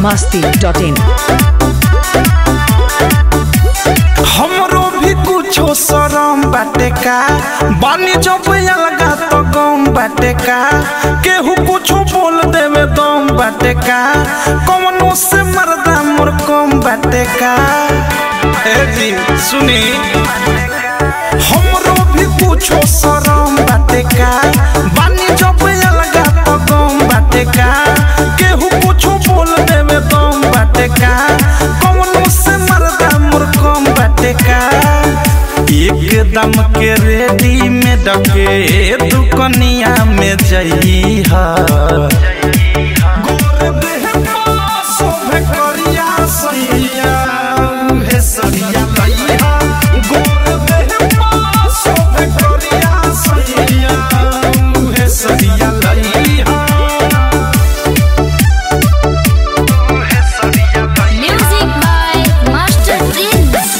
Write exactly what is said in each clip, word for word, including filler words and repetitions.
मस्ती dot इन। हमरो भी कुछो शरम बाटे का, बानी जब अलगा तो गम बाटे का, केहू कुछो बोल देवे दम बाटे का, कौनो से मर्दा मोर कम बाटे का। ए जी सुनी, हमरो भी कुछो शरम बाटे का, बानी जब अलगा तो गम बाटे का, केहू कुछो बोल देवे दम बाटे का, कौनो से मर्दा मोर कम बाटे का। एकदम के रेडी में डके दुकनिया में जइहा, गोर देह सोभे करिया सैया हे सरिया लइहा, गोर देह सोभे करिया सैया हे सरिया लइहा। Music by Master Prince।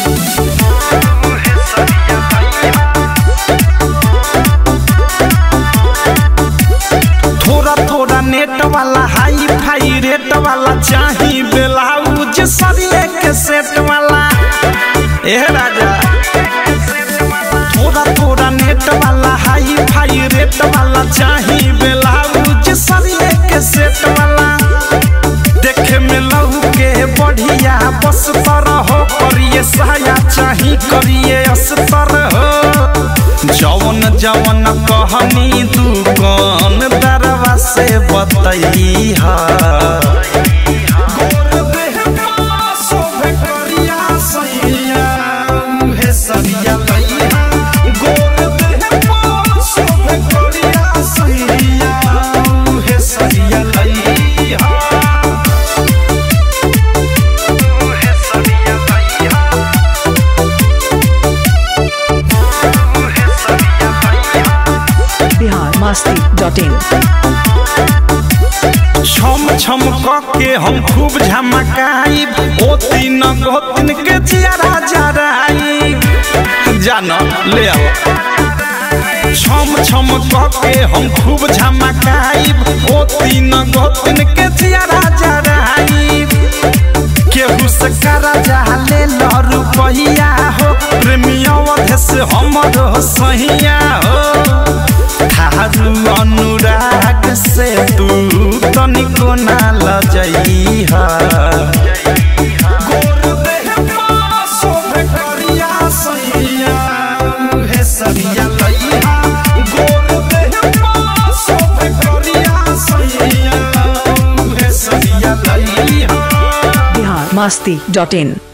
थोड़ा थोड़ा नेट वाला हाई फाई रेट वाला चाही, ब्लाउज सरिये के सेट वाला। ए राजा, थोड़ा थोड़ा नेट वाला हाई फाई रेट वाला चाही, ब्लाउज सरिये के सेट वाला। देखे में लहू के बढ़िया बस तरह हो, करिए सहाया चाही करिए अस्तर हो। जवन जवन कहनी दुकान दरवा से बतैहा, गोर देह सोभे करिया सैया हे सरिया लइहा, गोर देह सोभे करिया सैया हे सरिया लइहा। Bihar Masti dot in. छम छम के हम खूब झमकाइब, ओ तीन गोतिन के जियारा जराइब, जाना ले आओ। छम छम के हम खूब झमकाइब, ओ तीन गोतिन के जियारा जराइब। केहू से करा जाले ल रुपैया हो, प्रेमिया वधे से हमरो सहिया हो। थारू अनुराग से तू तनिको ना लजइहा, गोर देह सोभे करिया सैया हे सरिया लइहा, गोर देह सोभे करिया सैया हे सरिया लइहा। बिहार मस्ती डॉट इन।